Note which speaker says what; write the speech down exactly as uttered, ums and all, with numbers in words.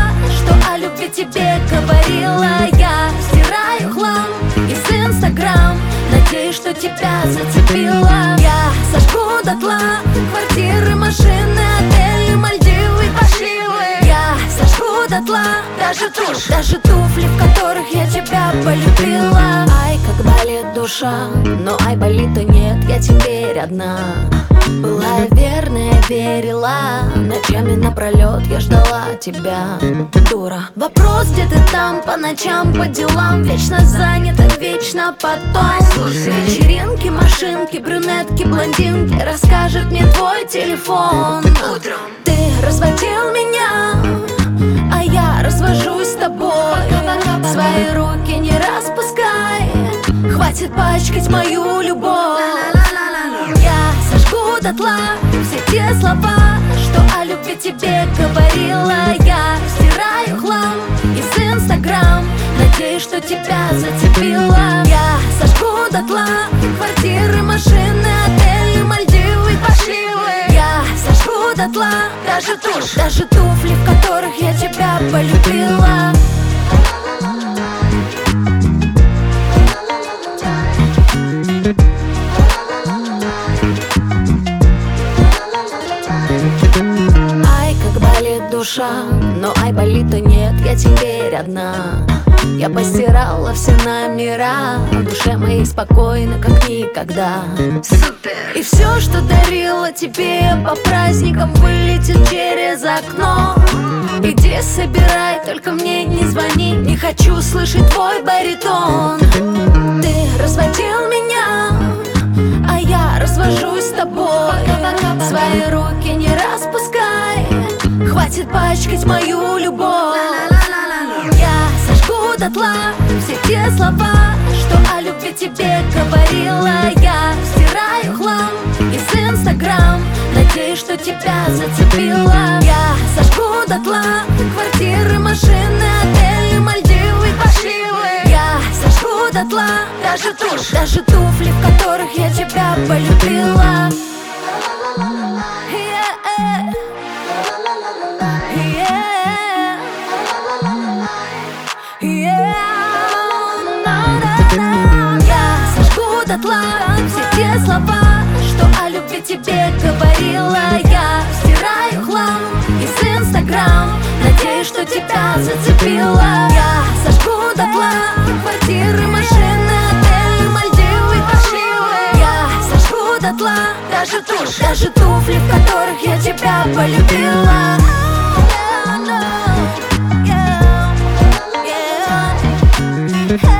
Speaker 1: что о любви тебе говорила. Я стираю хлам из Инстаграм, надеюсь, что тебя зацепила. Я сожгу дотла квартиры, машины, отели, Мальдивы, пошли вы. Я сожгу дотла даже тушь, даже туфли, в которых я тебя полюбила. Ай, как болит душа, но ай, болит-то нет, я теперь одна. Была я верная, верила, ночами напролет я ждала тебя. Дура, вопрос, где ты там, по ночам, по делам, вечно занята, вечно потом. Вечеринки, машинки, брюнетки, блондинки, расскажет мне твой телефон. Ты разводил меня, а я развожусь с тобой. Свои руки не распускай, хватит пачкать мою любовь. Я сожгу дотла все те слова, что о любви тебе говорила. Я стираю хлам из Инстаграм, надеюсь, что тебя зацепила. Я сожгу дотла квартиры, машины, отели, Мальдивы, пошли вы. Я сожгу дотла даже тушь, даже туфли, в которых я тебя полюбила. Ай, как болит душа, но ай, болит-то нет, я теперь одна. Я постирала все номера, в душе моей спокойно, как никогда.
Speaker 2: Супер!
Speaker 1: И все, что дарила тебе по праздникам, вылетит через окно. Иди собирай, только мне не звони, не хочу слышать твой баритон. Ты разводил меня, а я развожусь с тобой. Свои руки не распускай, хватит пачкать мою любовь. Я сожгу дотла все те слова, что о любви тебе говорила. Я стираю хлам из Инстаграм, надеюсь, что тебя зацепила. Я сожгу дотла квартиры, машины, отели, Мальдивы, пошли вы. Я сожгу дотла даже тушь, даже туфли, в которых я тебя полюбила. Я сожгу дотла все те слова, что о любви тебе говорила. Я стираю хлам из Инстаграм, надеюсь, что тебя зацепила. Я сожгу дотла квартиры, машины, отели, Мальдивы, пошли вы. Я сожгу дотла даже тушь, даже туфли, в которых я тебя полюбила. Yeah, yeah, yeah.